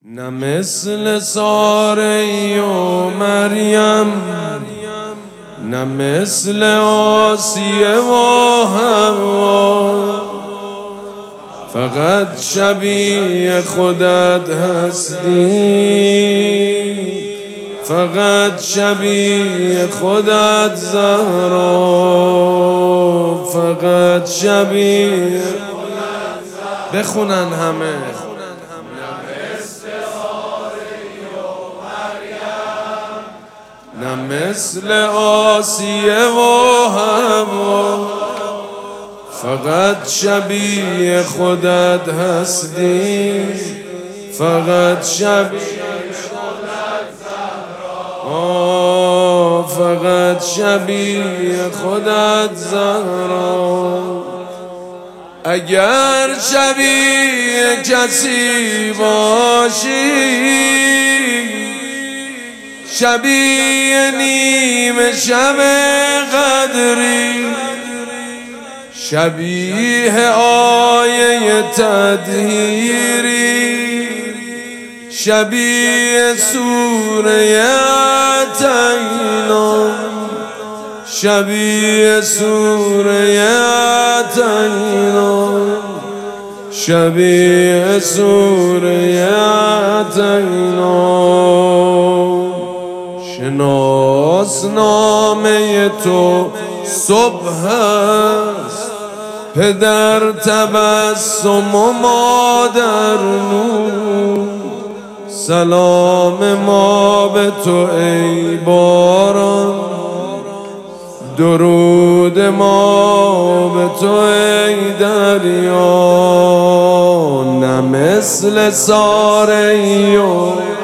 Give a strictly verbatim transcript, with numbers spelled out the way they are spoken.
نه مثل ساره و مریم، نه مثل آسیه و حوا، فقط شبیه خودت هستی، فقط شبیه خودت زهرا، فقط شبیه بخونن همه. نه مثل آسیه و حوا، فقط شبیه خودت هستی، فقط شبیه خودت زهرا، فقط شبیه خودت زهرا. اگر شبیه کسی باشی، شبیه نیمه شب قدری، شبیه آیه تطهیری، شبیه سوره اتینا، شبیه سوره اتینا، شبیه سوره اتینا. شناسنامه تو صبح است، پدر تبسم و مادر نور، سلام ما به تو ای باران، درود ما به تو ای دریا. نه مثل ساره و